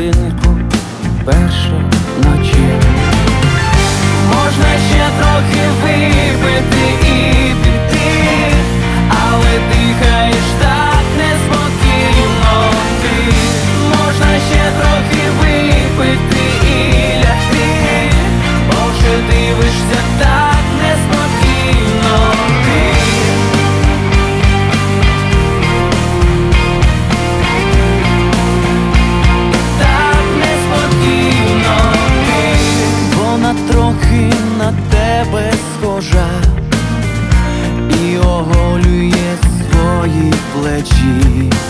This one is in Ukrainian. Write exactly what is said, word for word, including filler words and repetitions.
годиннику перша вночі. Можна ще трохи випити і піти, але дихаєш так неспокійно ти. Можна ще трохи випити і лягти, бо вже дивишся так неспокійно ти. Так неспокійно ти. Вона трохи на тебе схожа і оголює свої плечі.